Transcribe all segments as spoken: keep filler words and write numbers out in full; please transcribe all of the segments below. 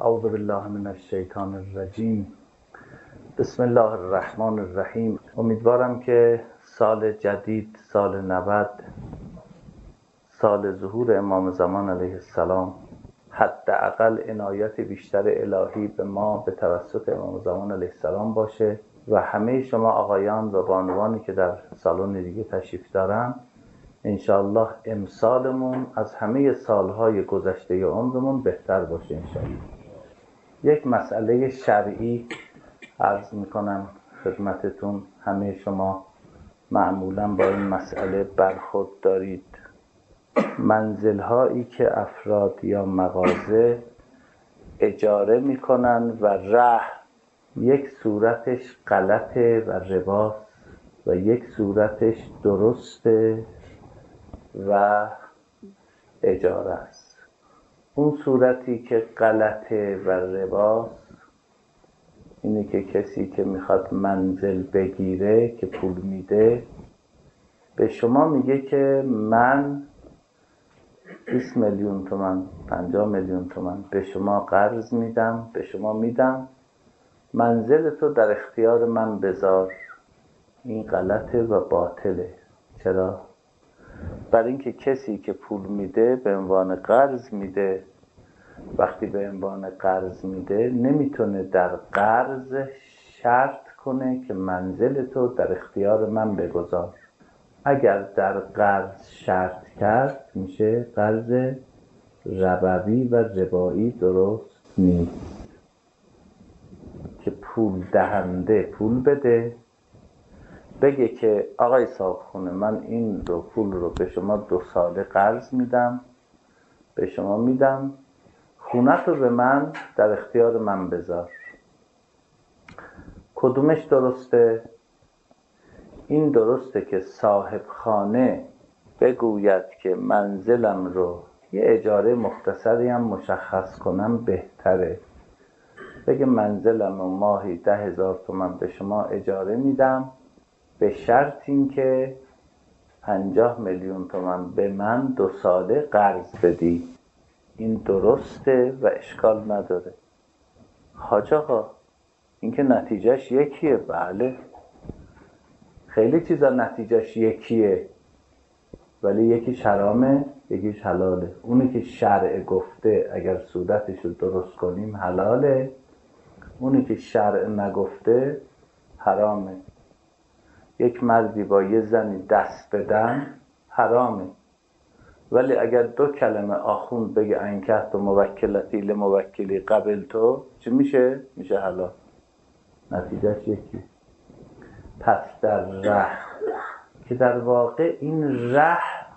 اعوذ بالله من الشیطان الرجیم. بسم الله الرحمن الرحیم. امیدوارم که سال جدید، سال نود، سال ظهور امام زمان علیه السلام، حداقل عنایت بیشتر الهی به ما به توسط امام زمان علیه السلام باشه و همه شما آقایان و بانوانی که در سالن دیگه تشریف دارن، انشاءالله امسالمون از همه سالهای گذشته عمرمون بهتر باشه انشاءالله. یک مسئله شرعی عرض میکنم خدمتتون. همه شما معمولا با این مسئله برخورد دارید. منزل هایی که افراد یا مغازه اجاره میکنن و ره، یک صورتش غلطه و رباست و یک صورتش درسته و اجاره است. اون صورتی که غلطه و رباست اینه که کسی که میخواد منزل بگیره که پول میده به شما میگه که من بیست میلیون تومان، پنجاه میلیون تومان به شما قرض میدم، به شما میدم، منزل تو در اختیار من بذار. این غلطه و باطله. چرا؟ برای اینکه کسی که پول میده به عنوان قرض میده. وقتی به عنوان قرض میده نمیتونه در قرض شرط کنه که منزل تو در اختیار من بگذار. اگر در قرض شرط کرد میشه قرض ربوی و ربایی، درست نیست. که پول دهنده پول بده، بگه که آقای صاحبخونه من این رو پول رو به شما دو ساله قرض میدم، به شما میدم، خونت رو به من در اختیار من بذار. کدومش درسته؟ این درسته که صاحب خانه بگوید که منزلم رو یه اجاره مختصری هم مشخص کنم بهتره. بگه منزلم رو ماهی ده هزار تومان به شما اجاره میدم، به شرط این که پنجاه میلیون تومان به من دو ساله قرض بدی. این درسته و اشکال نداره. حاج آقا این که نتیجهش یکیه. بله، خیلی چیزا نتیجهش یکیه، ولی یکیش حرامه یکیش حلاله. اونی که شرع گفته اگر صورتش رو درست کنیم حلاله، اونی که شرع نگفته حرامه. یک مردی با یه زنی دست بدن حرامه، ولی اگر دو کلمه آخوند بگه انکحت و موکلتی لموکلی قبل تو، چی میشه؟ میشه حلال. نتیجهش یکی. پس در ره که در واقع این ره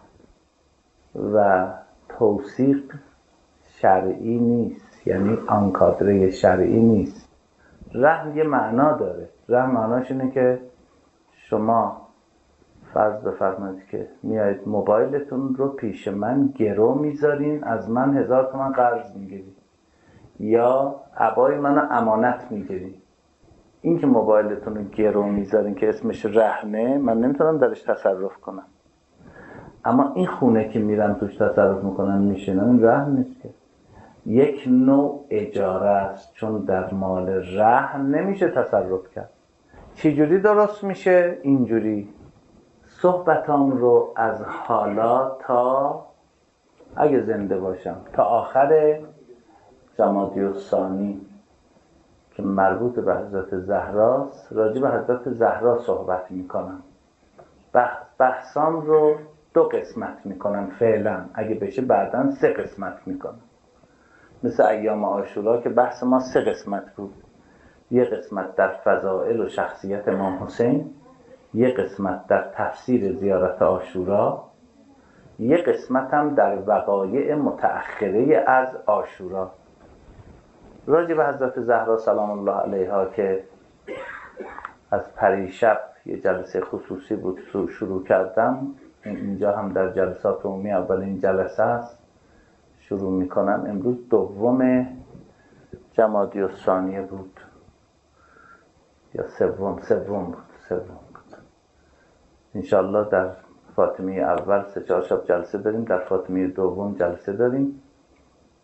و توثیق شرعی نیست، یعنی آنکادره شرعی نیست. ره یه معنا داره. ره معناش اینه که شما فرض بفرمایید که میایید موبایلتون رو پیش من گرو میذارین، از من هزار تومان قرض میگیرید یا عبای منو امانت میگیرید. این که موبایلتون رو گرو میذارین که اسمش رهنه، من نمیتونم درش تصرف کنم. اما این خونه که میرن توش تصرف میکنن میشینن، این رهن نیست که، یک نوع اجاره است. چون در مال رهن نمیشه تصرف کرد. چجوری درست میشه؟ اینجوری صحبتام رو از حالا تا اگه زنده باشم تا آخر جمادی الثانی که مربوط به حضرت زهراست، راجع به حضرت زهرا صحبت میکنم. بحث بحثام رو دو قسمت میکنم فعلا، اگه بشه بعداً سه قسمت میکنم. مثل ایام عاشورا که بحث ما سه قسمت بود. یه قسمت در فضائل و شخصیت امام حسین، یه قسمت در تفسیر زیارت عاشورا، یه قسمت هم در وقایع متأخره از عاشورا. راجع به حضرت زهرا سلام الله علیها که از پریشب یه جلسه خصوصی بود شروع کردم، اینجا هم در جلسات عمومی اولین جلسه است شروع میکنم. امروز دوم جمادی الثانی بود یا سوم سوم بود سوم بود انشالله در فاطمی اول سه چهار شب جلسه داریم، در فاطمی دوم جلسه داریم.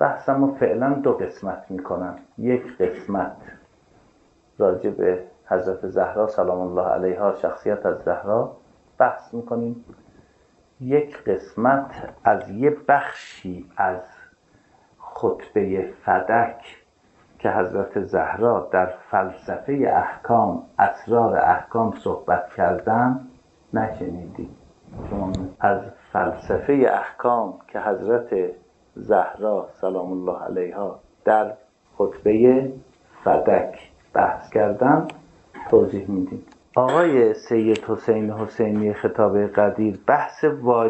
بحثمو فعلا دو قسمت میکنم. یک قسمت راجع به حضرت زهرا سلام الله علیها، شخصیت از زهرا بحث میکنیم. یک قسمت از یه بخشی از خطبه فدک که حضرت زهرا در فلسفه احکام، اسرار احکام صحبت کردن نشنیدید. شما از فلسفه احکام که حضرت زهرا سلام الله علیها در خطبه فدک بحث کردن توضیح میدیم. آقای سید حسین حسینی خطابه قدیر بحث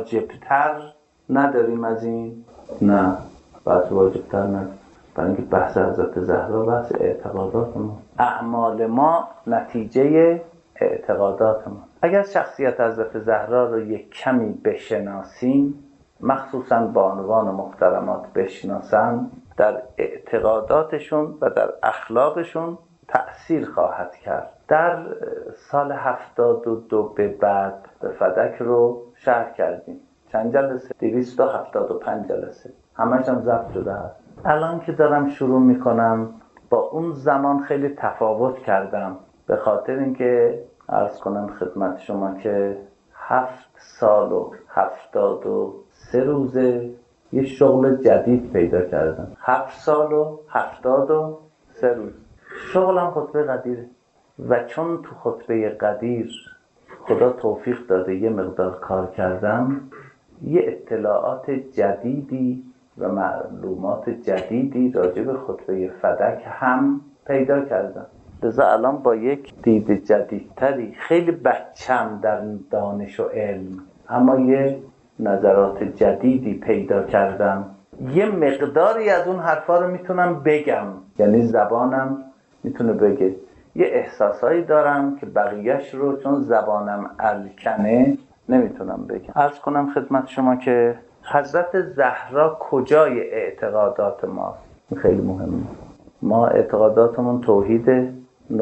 واجبتر نداریم از این؟ نه، بحث واجبتر نداریم، برای اینکه بحث حضرت زهرا بحث اعتقادات ما، اعمال ما نتیجه اعتقادات ما. اگر شخصیت حضرت زهرا رو یک کمی بشناسیم، مخصوصا بانوان و محترمات بشناسن، در اعتقاداتشون و در اخلاقشون تأثیر خواهد کرد. در سال هفتاد و دو به بعد به فدک رو شرح کردیم. چند جلسه؟ دویست و هفتاد و پنج جلسه، همش هم ضبط شده هست. الان که دارم شروع میکنم با اون زمان خیلی تفاوت کردم، به خاطر اینکه عرض کنم خدمت شما که هفت سال و هفتاد و سه روزه یه شغل جدید پیدا کردم. هفت سال و هفتاد و سه روز شغلم خطبه قدیره و چون تو خطبه قدیر خدا توفیق داده یه مقدار کار کردم، یه اطلاعات جدیدی و معلومات جدیدی راجع به خطبه فدک هم پیدا کردم. لذا الان با یک دید جدیدتری، خیلی بچم در دانش و علم، اما یه نظرات جدیدی پیدا کردم. یه مقداری از اون حرفا رو میتونم بگم، یعنی زبانم میتونه بگه. یه احساسایی دارم که بقیهش رو چون زبانم الکنه نمیتونم بگم. عرض کنم خدمت شما که حضرت زهرا کجای اعتقادات ماست؟ خیلی مهمه. ما اعتقاداتمون توحید،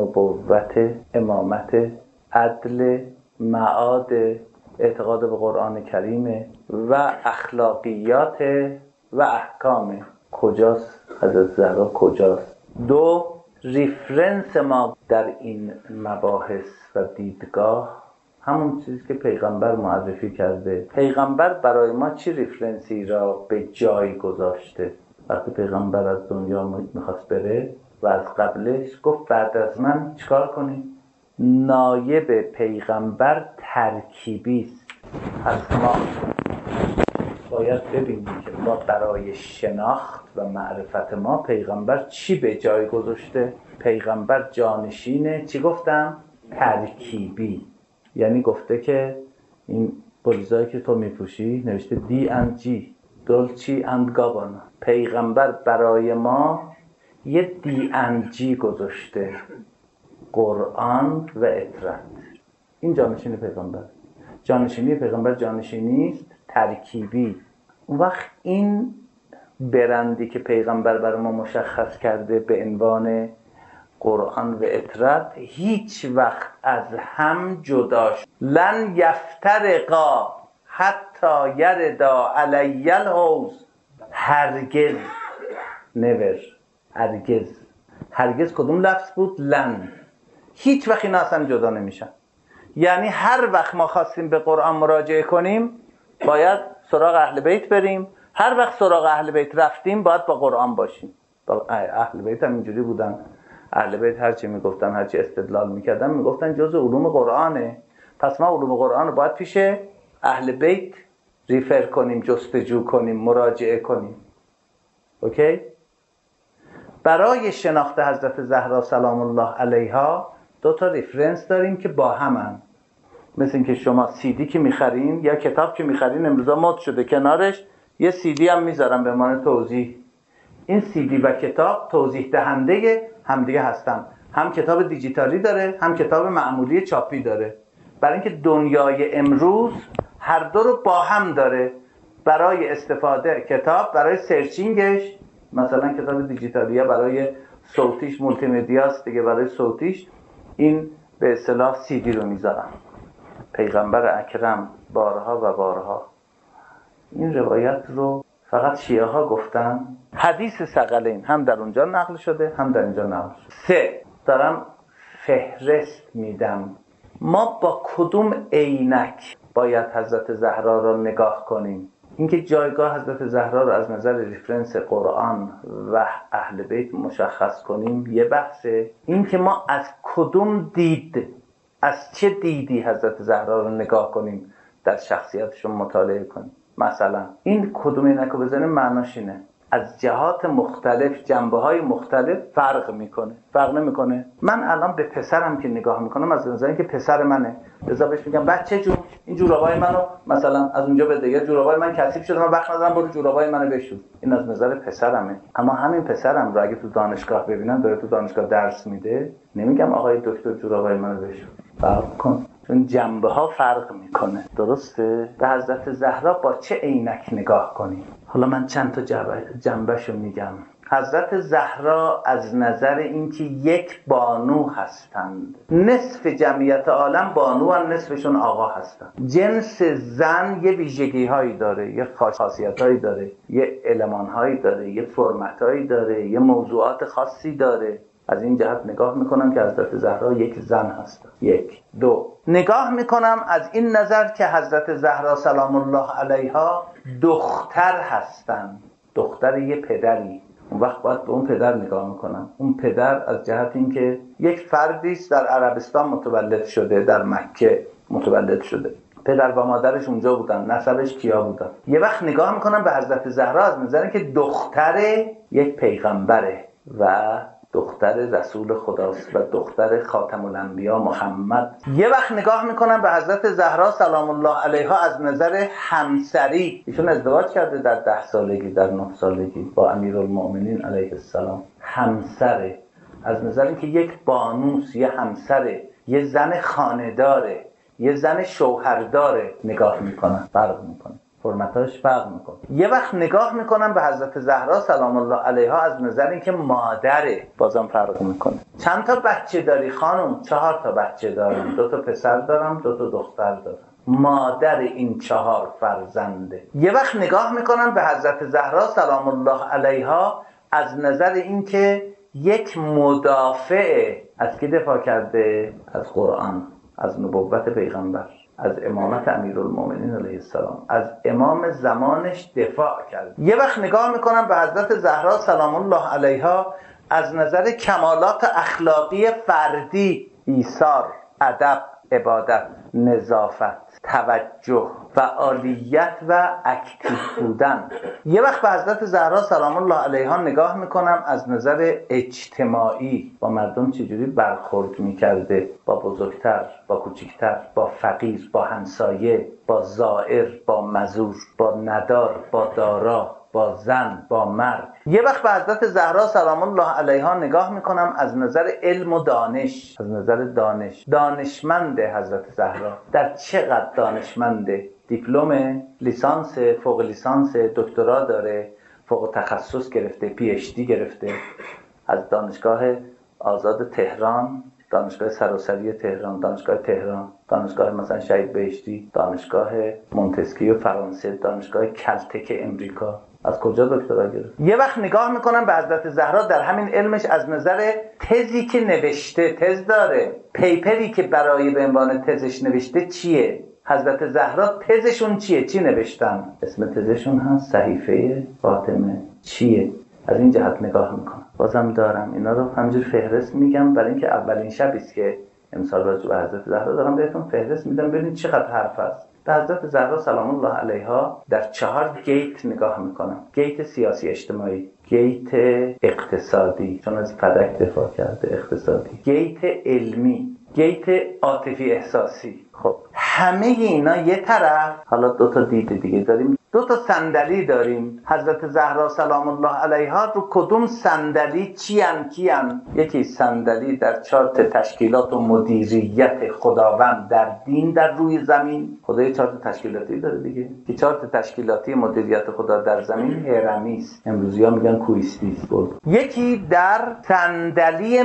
نبوت، امامت، عدل، معاد، اعتقاد به قرآن کریم و اخلاقیات و احکام. کجاست حضرت زهرا؟ کجاست؟ دو، ریفرنس ما در این مباحث و دیدگاه همون چیزی که پیغمبر معرفی کرده. پیغمبر برای ما چی ریفرنسی را به جای گذاشته؟ وقتی پیغمبر از دنیا میخواست بره و از قبلش گفت بعد از من چیکار کنی؟ نایب پیغمبر ترکیبی است. پس ما باید ببینیم که ما برای شناخت و معرفت ما پیغمبر چی به جای گذاشته. پیغمبر جانشینه چی گفتم؟ ترکیبی. یعنی گفته که این بلیزایی که تو میپوشی نوشته دی اند جی، دولچی اند گابانا. پیغمبر برای ما یه دی اند جی گذاشته، قرآن و اطرت. این جانشینی پیغمبر. جانشینی پیغمبر جانشینی است ترکیبی. اون وقت این برندی که پیغمبر برای ما مشخص کرده به عنوان قرآن و اطرت هیچ وقت از هم جدا شد. لن یفترقا حتی یردا علی الحوض. هرگز، never، هرگز. هرگز کدوم لفظ بود؟ لن. هیچ وقت اینا اصلا جدا نمیشن. یعنی هر وقت ما خواستیم به قرآن مراجعه کنیم باید سراغ اهل بیت بریم، هر وقت سراغ اهل بیت رفتیم باید با قرآن باشیم. اهل بیت هم اینجوری بودن. اهل بیت هرچی میگفتن، هرچی استدلال میکردن، میگفتن جز علوم قرآنه. پس ما علوم قرآن رو باید پیش اهل بیت ریفر کنیم، جستجو کنیم، مراجعه کنیم. اوکی؟ برای شناخت حضرت زهرا سلام الله علیها دو تا ریفرنس داریم که با همن. مثل این که شما سیدی که میخرین یا کتاب که میخرین، امروزا مد شده کنارش یه سیدی هم میذارن به عنوان توضیح. این سیدی و کتاب توضیح دهنده همدیگه هستن. هم کتاب دیجیتالی داره، هم کتاب معمولی چاپی داره. برای اینکه دنیای امروز هر دو رو با هم داره. برای استفاده کتاب، برای سرچینگش، مثلا کتاب دیجیتالی برای صوتیش مولتی مدیاست دیگه، برای صوتیش این به اصطلاح سیدی رو میذارن. پیغمبر اکرم بارها و بارها این روایت رو فقط شیعه ها گفتن. حدیث ثقلین هم در اونجا نقل شده هم در اینجا نقل شده. سه، دارم فهرست میدم ما با کدوم عینک باید حضرت زهرا را نگاه کنیم. اینکه جایگاه حضرت زهرا را از نظر ریفرنس قرآن و اهل بیت مشخص کنیم یه بحثه. اینکه ما از کدوم دید، از چه دیدی حضرت زهرا را نگاه کنیم، در شخصیتشون مطالعه کنیم. مثلا این کدوم عینک رو بزنیم معناش اینه از جهات مختلف، جنبه‌های مختلف فرق میکنه. فرق نمیکنه. من الان به پسرم که نگاه میکنم از نظر اینکه پسر منه، لذا بهش میگم بچه جون این جورابای منو مثلا از اونجا بده، یا جورابای من کثیف شده من وقت ندارم برو جورابای منو بشور. این از نظر پسرمه. اما همین پسرم رو اگه تو دانشگاه ببینم داره تو دانشگاه درس میده، نمیگم آقای دکتر جورابای منو بشور. فرق کن، چون جنبه ها فرق میکنه. درسته؟ به حضرت زهرا با چه عینک نگاه کنیم؟ حالا من چند تا جنبهشو میگم. حضرت زهرا از نظر اینکه یک بانو هستند، نصف جمعیت عالم بانو و نصفشون آقا هستند. جنس زن یه ویژگی هایی داره، یه خاصیت هایی داره، یه المان هایی داره، یه فرمت هایی داره، یه موضوعات خاصی داره. از این جهت نگاه میکنم که حضرت زهرا یک زن هست. یک. دو، نگاه میکنم از این نظر که حضرت زهرا سلام الله علیها دختر هستند، دختر یه پدری. اون وقت باید به اون پدر نگاه میکنم. اون پدر از جهت این که یک فردیست در عربستان متولد شده، در مکه متولد شده، پدر و مادرش اونجا بودن، نسبش کیا بودن. یه وقت نگاه میکنم به حضرت زهرا از نظر این که دختر یک پیغمبره و دختر رسول خداست و دختر خاتم الانبیا محمد. یه وقت نگاه میکنم به حضرت زهرا سلام الله علیها از نظر همسری. ایشون ازدواج کرده در ده سالگی، در نه سالگی با امیرالمؤمنین علیه السلام. همسره از نظر اینکه یک بانوس، یه همسره، یه زن خانه‌داره، یه زن شوهرداره نگاه میکنم. فرق میکنه، فرمتاش فرق میکنه. یه وقت نگاه میکنم به حضرت زهرا سلام الله علیها از نظر اینکه مادره، بازم فرق میکنه. چند تا بچه داری خانم؟ چهار تا بچه دارم، دو تا پسر دارم، دو تا دختر دارم. مادر این چهار فرزنده. یه وقت نگاه میکنم به حضرت زهرا سلام الله علیها از نظر اینکه یک مدافع از کی دفاع کرده؟ از قرآن، از نبوت پیغمبر، از امامت امیرالمؤمنین علیه السلام، از امام زمانش دفاع کرد. یه وقت نگاه میکنم به حضرت زهرا سلام الله علیها از نظر کمالات اخلاقی فردی، ایثار، ادب، عبادت، نظافت، توجه، فعالیت و اکتیو بودن. یه وقت به حضرت زهرا سلام الله علیها نگاه میکنم از نظر اجتماعی، با مردم چجوری برخورد میکرده، با بزرگتر، با کوچکتر، با فقیر، با همسایه، با زائر، با مزور، با ندار، با دارا، با زن، با مرد. یه وقت به حضرت زهرا سلام الله علیها نگاه میکنم از نظر علم و دانش، از نظر دانش. دانشمنده حضرت زهرا، در چقدر دانشمنده؟ دیپلم لیسانس، فوق لیسانس، دکترا داره، فوق تخصص گرفته، پی اچ دی گرفته از دانشگاه آزاد تهران، دانشگاه سراسری تهران، دانشگاه تهران، دانشگاه مثلا شهید بهشتی، دانشگاه مونتسکیو فرانسه، دانشگاه کلتک امریکا. از کجا دکترا گرفت؟ یه وقت نگاه میکنم به حضرت زهرا در همین علمش از نظر تزی که نوشته، تز داره، پیپری که برای به عنوان تزش نوشته چیه؟ حضرت زهرا تزشون چیه؟ چی نوشتن؟ اسم تزشون هست صحیفه فاطمه. چیه؟ از این جهت نگاه میکنم. بازم دارم اینا رو همینجور فهرست میگم برای اینکه اولین شبیست که امسال راجع به حضرت زهرا دارم بهتون فهرست میدم ببینید چقدر حرف هست. به حضرت زهرا سلام الله علیها در چهار گیت نگاه میکنم. گیت سیاسی اجتماعی، گیت اقتصادی، چون از فدک دفاع کرده، اقتصادی، گیت علمی، گیت عاطفی احساسی. خب همه اینا یه طرف. حالا دو تا دید دیگه داریم، دو تا صندلی داریم. حضرت زهرا سلام الله علیها رو کدوم صندلی چیان کیان؟ یکی صندلی در چارت تشکیلات و مدیریت خداوند در دین در روی زمین. خدای چارت تشکیلاتی داره دیگه، که چارت تشکیلاتی مدیریت خدا در زمین هرمی است، امروزی‌ها میگن کویستی است. یکی در صندلی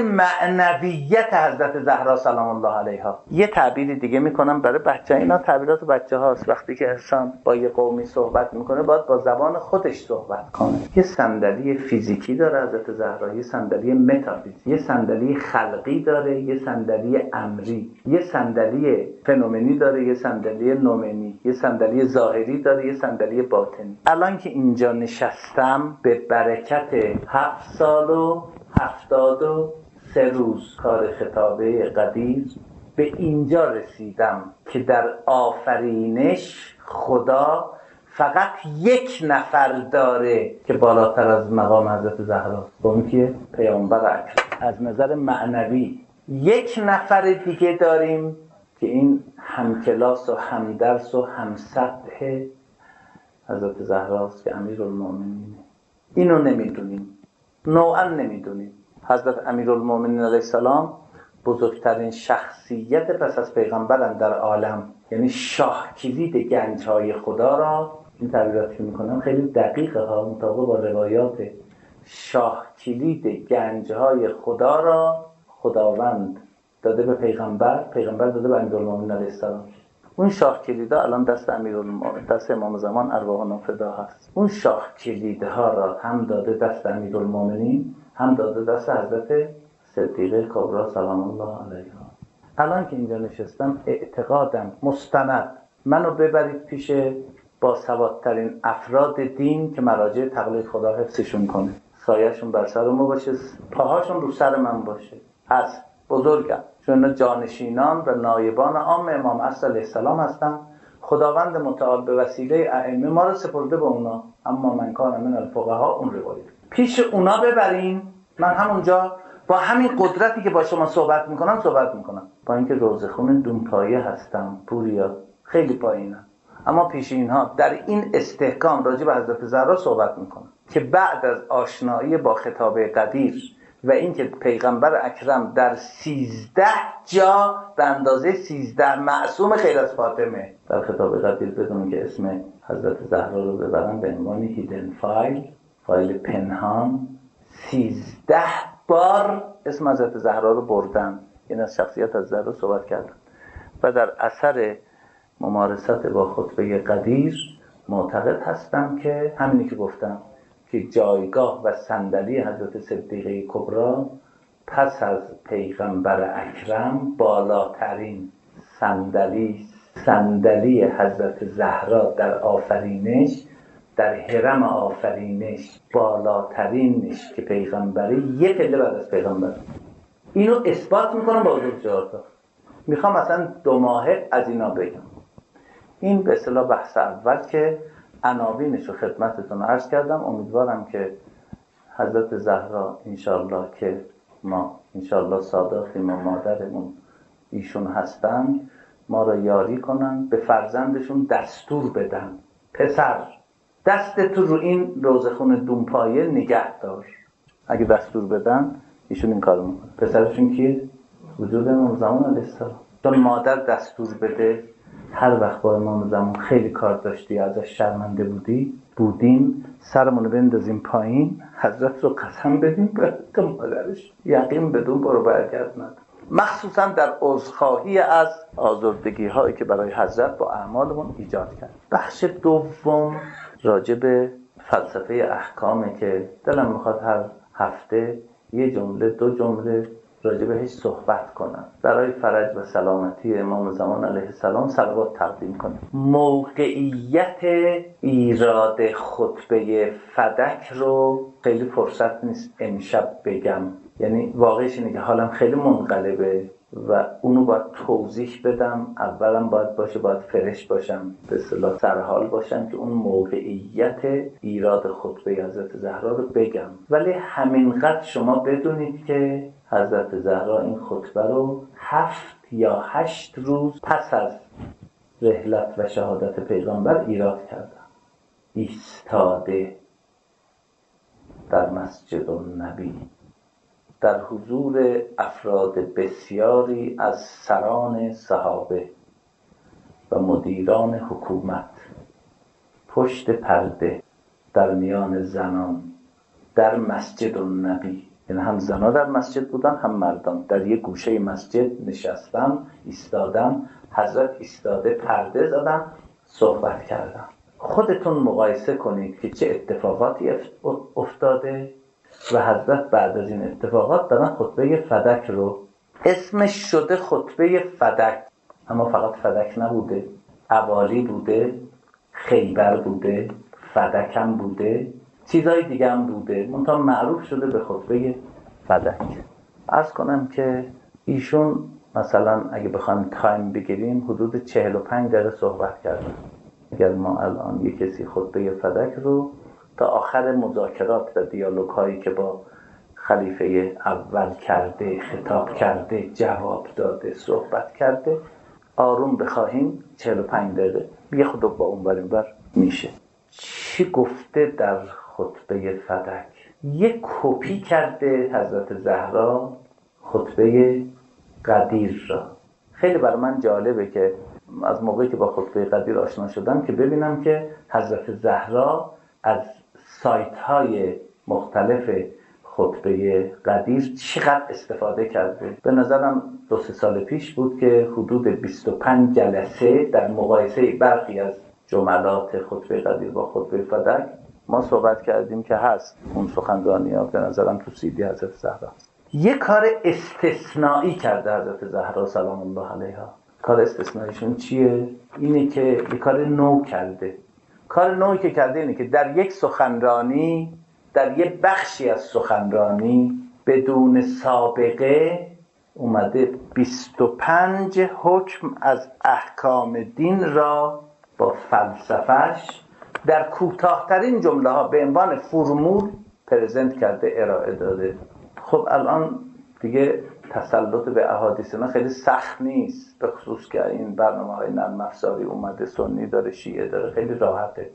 معنویت حضرت زهرا سلام الله علیها. یه تعبیر دیگه میکنم برای بچه، اینا تعبیرات بچه هاست. وقتی که انسان با یه قومی صحبت صحبت میکنه باید با زبان خودش صحبت کنه. یه صندلی فیزیکی داره حضرت زهرا، یه صندلی متافیزیکی، یه صندلی خلقی داره، یه صندلی امری، یه صندلی فنومنی داره، یه صندلی نومنی، یه صندلی ظاهری داره، یه صندلی باطنی. الان که اینجا نشستم به برکت هفت سال و هفتاد و سه روز کار خطابه قدیر به اینجا رسیدم که در آفرینش خدا فقط یک نفر داره که بالاتر از مقام حضرت زهراست، اون که پیامبر اکرم. از نظر معنوی یک نفر دیگه داریم که این همکلاس و همدرس و همسطح حضرت زهراست که امیرالمومنینه. اینو نمیدونیم، نوعا نمیدونیم. حضرت امیرالمومنین علیه السلام بزرگترین شخصیت پس از پیغمبرن در عالم، یعنی شاه کلید گنج‌های خدا را، این تعبیراتی که میکنم خیلی دقیقه ها مطابق با روایات، شاه کلید گنج‌های خدا را خداوند داده به پیغمبر، پیغمبر داده به امیرالمومنین علیه السلام. اون شاه کلیدها الان دست امیرالمومنین، دست امام زمان ارواحنا فدا هست. اون شاه کلیدها را هم داده دست امیرالمومنین، هم داده دست حضرت صدیقه کبری سلام الله علیها. الان که اینجا نشستم اعتقادم مستند، منو ببرید پیش با سوادترین افراد دین که مراجع تقلید خدا حفظشون کنه، سایه‌شون بر سر ما باشه، پاهاشون رو سر من باشه. از بزرگم چون جانشینان و نایبان عام امام عصر علیه السلام هستم. خداوند متعال به وسیله ائمه ما رو سپرده به اونا، اما من کان من الفقها، اون روایت پیش اونا ببرین. من همونجا با همین قدرتی که با شما صحبت میکنم صحبت میکنم، با اینکه روزخون دونپایه هستم، پوریا خیلی پایینم، اما پیش اینها در این استحکام راجع به حضرت زهرا صحبت میکنم که بعد از آشنایی با خطابه قدیر و اینکه پیغمبر اکرم در سیزده جا به اندازه سیزده معصوم خیر از فاطمه در خطابه قدیر بدون که اسم حضرت زهرا رو ببرن به عنوان هیدن فایل، فایل پنهان، سیزده بار اسم حضرت زهرا رو بردن، این از شخصیت از زهرا صحبت کردن و در اثر ممارست با خطبه قدیر معتقد هستم که همینی که گفتم که جایگاه و صندلی حضرت صدیقه کبری پس از پیغمبر اکرم بالاترین صندلی صندلی حضرت زهرا در آفرینش، در حرم آفرینش بالاترینش که پیغمبری یه پله بعد از پیغمبر. اینو اثبات میکنم با حضور جهاتا. میخوام مثلا دو ماهه از اینا بگم. این به اصطلاح بحث اول که عناوینش رو خدمتتون عرض کردم. امیدوارم که حضرت زهرا انشالله که ما انشالله صادقیم و مادرمون ایشون هستن، ما را یاری کنن، به فرزندشون دستور بدن، پسر دست تو رو این روزخون دونپایه نگه دار. اگه دستور بدن ایشون این کارو میکنه. پسرشون کیه؟ وجود امام زمان علیه السلام. چون مادر دستور بده، هر وقت با امام زمان خیلی کار داشتی، ازش شرمنده بودی بودیم، سرمونو بندازیم پایین، حضرت رو قسم بدیم به مادرش، یقین بدون برو برگرد نداره. مخصوصا در عذرخواهی از آزردگی هایی که برای حضرت با اعمالمون ایجاد کرد. بخش دوم راجع به فلسفه احکامه که دلم میخواد هر هفته یه جمله دو جمله راجع بهش صحبت کنم، برای فرج و سلامتی امام زمان علیه السلام صلوات تقدیم کنم. موقعیت ایراد خطبه فدک رو خیلی فرصت نیست امشب بگم، یعنی واقعیش اینه که حالم خیلی منقلبه و اونو باید توضیح بدم. اولم باید باشه، باید فرش باشم، به اصطلاح سرحال باشم که اون موقعیت ایراد خطبه حضرت زهرا رو بگم. ولی همینقدر شما بدونید که حضرت زهرا این خطبه رو هفت یا هشت روز پس از رحلت و شهادت پیغمبر ایراد کردن. ایستاده در مسجد النبی در حضور افراد بسیاری از سران صحابه و مدیران حکومت، پشت پرده در میان زنان در مسجد النبی، یعنی هم زنان در مسجد بودن هم مردان، در یک گوشه مسجد نشستن، ایستادن، حضرت ایستاده پرده زدن، صحبت کردن. خودتون مقایسه کنید که چه اتفاقاتی افتاده و حضرت بعد از این اتفاقات دارن خطبه فدک رو، اسمش شده خطبه فدک، اما فقط فدک نبوده، اوالی بوده، خیبر بوده، فدک هم بوده، چیزای دیگه هم بوده، منتها معروف شده به خطبه فدک. عرض کنم که ایشون مثلا اگه بخوایم تایم بگیریم حدود چهل و پنج دقیقه صحبت کردن. اگر ما الان یک کسی خطبه فدک رو تا آخر مذاکرات و دیالوگ هایی که با خلیفه اول کرده، خطاب کرده، جواب داده، صحبت کرده، آروم بخواهیم چهل و پنج دقیقه یه خطبه با اون بریم بر میشه. چی گفته در خطبه فدک؟ یک کپی کرده حضرت زهرا خطبه قدیر را. خیلی برای من جالبه که از موقعی که با خطبه قدیر آشنا شدم که ببینم که حضرت زهرا از سایت های مختلف خطبه قدیر چقدر استفاده کرده. به نظرم دو سه سال پیش بود که حدود بیست و پنج جلسه در مقایسه برخی از جملات خطبه قدیر با خطبه فدک ما صحبت کردیم که هست اون سخنرانی ها. به نظرم تو سیدی حضرت زهرا یک کار استثنایی کرده حضرت زهرا سلام الله علیها. کار استثناییشون چیه؟ اینه که یک کار نو کرده. کار نوعی که کرده اینه که در یک سخنرانی، در یک بخشی از سخنرانی بدون سابقه اومده بیست و پنج حکم از احکام دین را با فلسفهش در کوتاه‌ترین جمله ها به عنوان فرمول پرزنت کرده، ارائه داده. خب الان دیگه تسلط به احادیث اینا خیلی سخت نیست، به خصوص که این برنامه‌های نرم افزاری اومده، سنی داره، شیعه داره، خیلی راحته.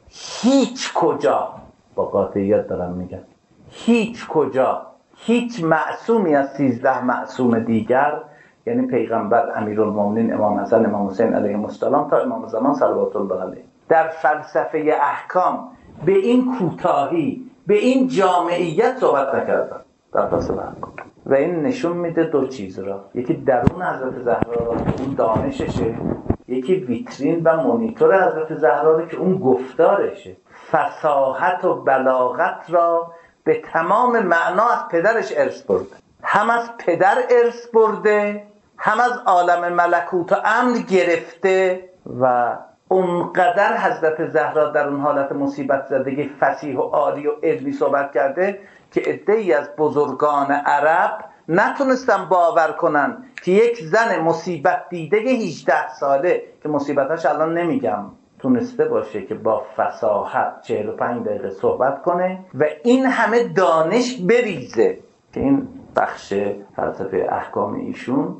هیچ کجا، با قاطعیت دارم میگم، هیچ کجا هیچ معصومی از سیزده معصوم دیگر، یعنی پیغمبر، امیرالمومنین، امام حسن، امام حسین علیهم السلام تا امام زمان صلوات الله علیه، در فلسفه احکام به این کوتاهی، به این جامعیت صحبت نکردن در فلسفه احکام. و این نشون میده دو چیز را: یکی درون حضرت زهرا را که اون دانششه، یکی ویترین و مونیتور حضرت زهرا را که اون گفتارشه. فصاحت و بلاغت را به تمام معنا از پدرش ارث برده، هم از پدر ارث برده، هم از عالم ملکوت و امر گرفته. و اونقدر حضرت زهرا در اون حالت مصیبت زدگی فصیح و عالی و علمی صحبت کرده که عده‌ای از بزرگان عرب نتونستن باور کنن که یک زن مصیبت دیده هجده ساله که مصیبتاش الان نمیگم تونسته باشه که با فصاحت چهل و پنج دقیقه صحبت کنه و این همه دانش بریزه. که این بخش فلسفه احکام ایشون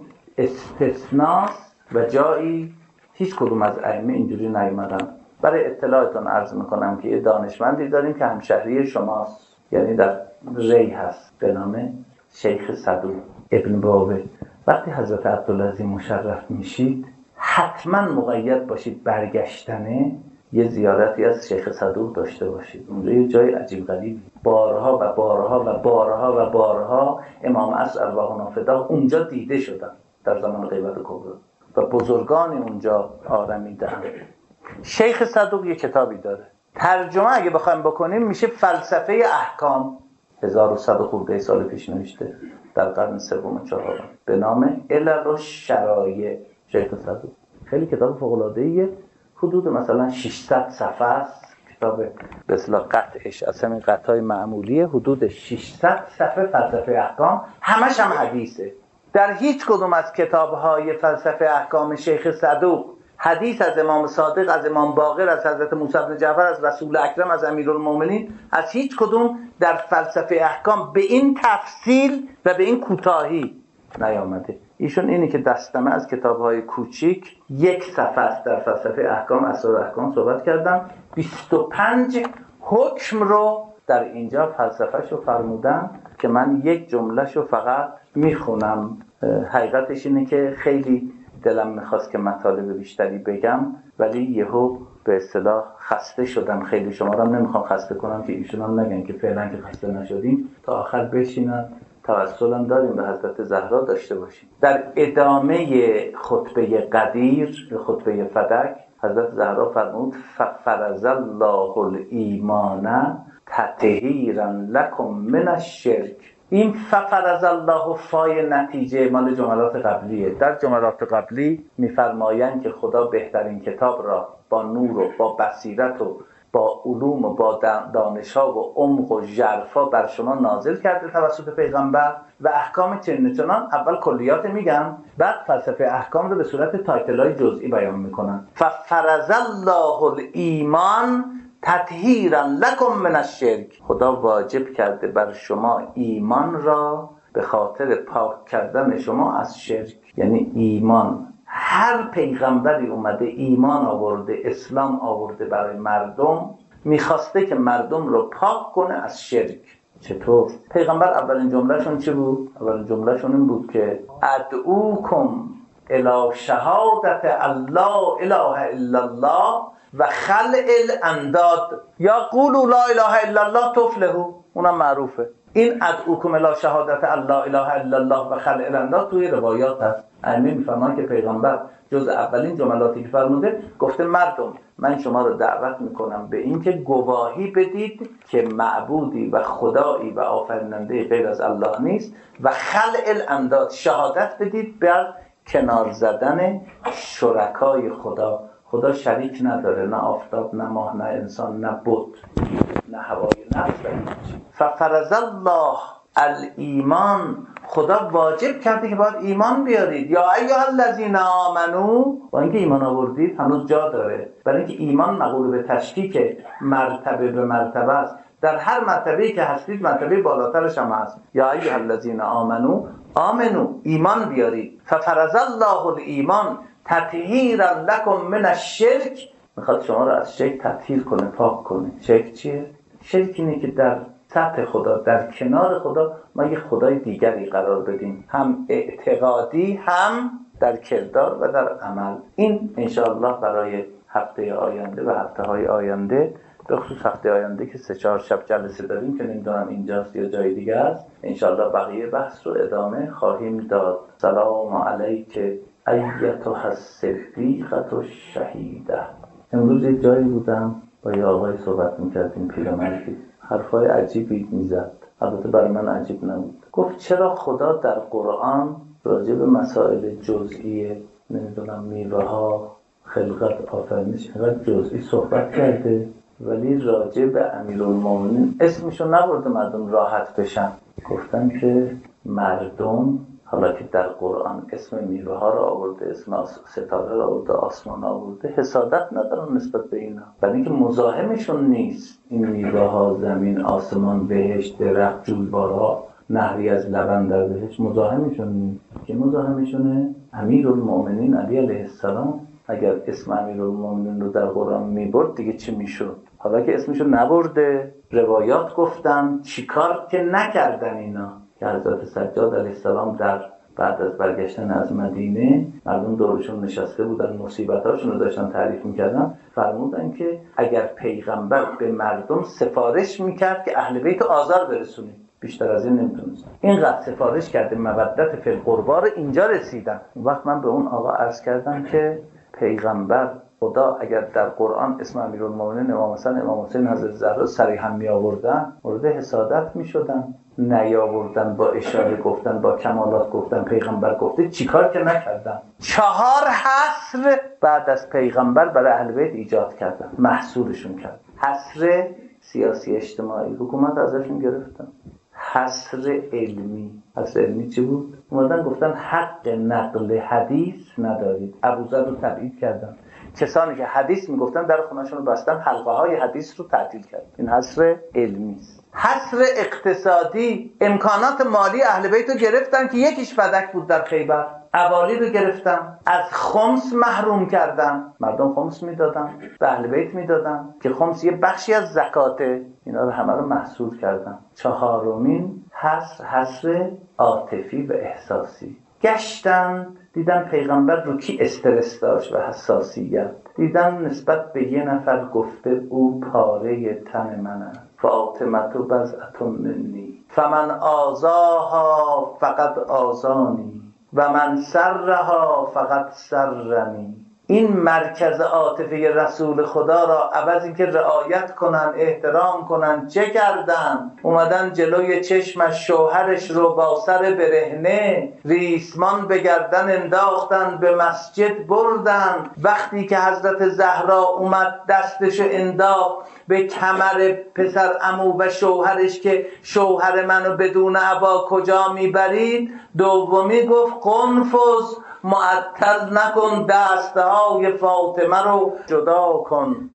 استثناست و جایی هیچ کدوم از ائمه اینجوری نیومدن. برای اطلاعتون عرض میکنم که یه دانشمندی داریم که همشهری شماست، یعنی در ری هست، به نام شیخ صدوق ابن بابه. وقتی حضرت عبدالعظیم مشرف میشید حتما مقید باشید برگشتنه یه زیارتی از شیخ صدوق داشته باشید. اونجا یه جای عجیب غریبی، بارها و بارها و بارها و بارها امام عصر ارواح فدا اونجا دیده شدن در زمان غیبت کبری و بزرگان اونجا آرمیدن. شیخ صدوق یه کتابی داره، ترجمه اگه بخوایم بکنیم میشه فلسفه احکام، هزار و صد خورده سال پیش نوشته در قرن سوم و چهارم به نام علل و شرایع. شیخ صدوق خیلی کتاب فوق‌العاده‌ایه، حدود مثلا ششصد صفحه است. کتاب به اصطلاح قطعش از همین قطعای معمولیه، حدود ششصد صفحه فلسفه احکام، همش هم حدیثه. در هیچ کدوم از کتاب‌های فلسفه احکام شیخ صدوق حدیث از امام صادق، از امام باقر، از حضرت موسی بن جعفر، از رسول اکرم، از امیرالمومنین، از هیچ کدوم در فلسفه احکام به این تفصیل و به این کوتاهی نیامده. ایشون اینی که دستمه از کتاب‌های کوچیک یک صفحه است در فلسفه احکام، اسرار احکام صحبت کردم. بیست و پنج حکم رو در اینجا فلسفه‌شو فرمودن که من یک جمله‌شو فقط میخونم. حقیقتش اینه که خیلی دلم میخواست که مطالب بیشتری بگم، ولی یهو به اصطلاح خسته شدم. خیلی شما رو هم نمیخوام خسته کنم که ایشون هم نگن که فعلا که خسته نشدیم تا آخر بشینن. توسلم داریم به حضرت زهرا داشته باشیم. در ادامه خطبه قدیر، خطبه فدک، حضرت زهرا فرمود ففرض الله الایمان تطهیرا لکم من الشرک. این ففرض الله فای نتیجه مال جملات قبلیه. در جملات قبلی میفرمایند که خدا بهترین کتاب را با نور و با بصیرت و با علوم و با دانش‌ها و عمق و ژرفا بر شما نازل کرده توسط پیغمبر و احکام چنین چنان. اول کلیات میگن، بعد فلسفه احکام رو به صورت تایتل‌های جزئی بیان میکنن. ففرض الله الایمان تطهیرا لکم من الشرک. خدا واجب کرده بر شما ایمان را به خاطر پاک کردن شما از شرک. یعنی ایمان، هر پیغمبری اومده ایمان آورده، اسلام آورده برای مردم، میخواسته که مردم رو پاک کنه از شرک. چطور؟ پیغمبر اولین جملهشون چی بود؟ اولین جملهشون این بود که ادعوکم الی شهادت الله اله الا الله و خلع الانداد یا قولوا لا اله الا الله تفلحوا. اونم معروفه. این ادعوکم الی شهادت الله اله الا الله و خلع الانداد توی روایات هست. ائمه میفرمایند که پیغمبر جز اولین جملاتی که فرموده گفته مردم من شما رو دعوت میکنم به این که گواهی بدید که معبودی و خدایی و آفریننده غیر از الله نیست و خلع الانداد شهادت بدید بر کنار زدن شرکای خدا. خدا شریک نداره، نه آفتاب، نه ماه، نه انسان، نه بت، نه هوای نفس. ففرض الله الایمان، خدا واجب کرده که باید ایمان بیارید. یا ایها الذین آمنو، با اینکه ایمان آوردید هنوز جا داره، برای اینکه ایمان مقول به تشکیک مرتبه به مرتبه است. در هر مرتبه‌ای که هستید مرتبه بالاترش هم هست. یا ایها الذین آمنو آمنو، ایمان بیارید. ففرض الله الایمان تطهیرا لکم من الشرک، میخواد شما رو از شرک تطهیر کنه، پاک کنه. شرک چیه؟ شرک اینه که در سطح خدا، در کنار خدا ما یه خدای دیگری قرار بدیم، هم اعتقادی هم در کردار و در عمل. این انشاءالله برای هفته آینده و هفته های آینده، به خصوص هفته آینده که سه چهار شب جلسه داریم که نمیدونم اینجاست یا جای دیگه است، انشاءالله بقیه بحث رو ادامه خواهیم داد. سلام علیک ایتها الصدیقة الشهیده. امروز یک جایی بودم با یه آقای صحبت میکردیم، پیرمردی حرفای عجیبی میزد. البته برای من عجیب نبود. گفت چرا خدا در قرآن راجع به مسائل جزئی، نمیدونم میوه ها، خلقت، آفرینش، اینقدر جزئی صحبت کرده ولی راجع به امیرالمومنین اسمشو نبرده مردم راحت بشن. گفتم که مردم حالا که در قرآن اسم میوه ها را آورده، اسم ستاره را آورده، آسمان آورده، حسادت ندارن نسبت به اینا، برای اینکه مزاحمشون نیست. این میوه ها، زمین، آسمان، بهشت، درخت، جویبارها، نهری از لبن در بهشت، مزاحمشون نیست. که مزاحمشونه امیرالمومنین علی علیه السلام. اگر اسم امیرالمومنین رو در قرآن میبرد دیگه چی میشد؟ حالا که اسمشو نبرده، روایات گفتن چیکار که نکردن اینا. که حضرت سجاد علیه السلام در بعد از برگشتن از مدینه، مردم دورشون نشسته بودن، مصیبتاشون رو داشتن تعریف میکردن، فرمودن که اگر پیغمبر به مردم سفارش میکرد که اهل بیت آزار برسونید، بیشتر از این نمیتونست. اینقدر سفارش کرده مودت فی القربا رو اینجا رسیدن. اون وقت من به اون آقا عرض کردم که پیغمبر خدا اگر در قرآن اسم امیرالمومنین امام حسن، امام حسین، حضرت زهرا صریحا می آوردن، مورد حسادت می شدن. نیاوردن، با اشاره گفتن، با کمالات گفتن پیغمبر گفته، چیکار که نکردن. چهار حصر بعد از پیغمبر برای اهل بیت ایجاد کردن، محصورشون کرد. حصر سیاسی اجتماعی، حکومت ازشون گرفتن. حصر علمی، حصر علمی چی بود؟ اومدن گفتن حق نقل حدیث ندارید. ابوذر رو تبعید کردن. کسانی که حدیث میگفتن در خونه‌شون رو بستن، حلقه های حدیث رو تعطیل کردن. این حصر علمی است. حصر اقتصادی، امکانات مالی اهل بیت رو گرفتن که یکیش فدک بود در خیبر، اوالی رو گرفتن، از خمس محروم کردن. مردم خمس میدادن، به اهل بیت میدادن که خمس یه بخشی از زکاته. اینا رو همه رو محصور کردن. چهارمین حصر، حصر عاطفی و احساسی. گشتن دیدن پیغمبر رو کی استرس داشت و حساسیت. دیدن نسبت به یه نفر گفته او پاره تن من است، فاطمه بضعة منی فمن آذاها فقط آذانی و من سرها فقط سرنی این مرکز عاطفه رسول خدا را عوض اینکه رعایت کنن، احترام کنن، چه کردن؟ اومدن جلوی چشمش شوهرش رو با سر برهنه ریسمان به گردن انداختن، به مسجد بردن. وقتی که حضرت زهرا اومد دستش انداخت به کمر پسر عمو و شوهرش که شوهر منو بدون عبا کجا میبرید، دومی گفت قنفذ، معطل نکن، دستهای فاطمه رو جدا کن.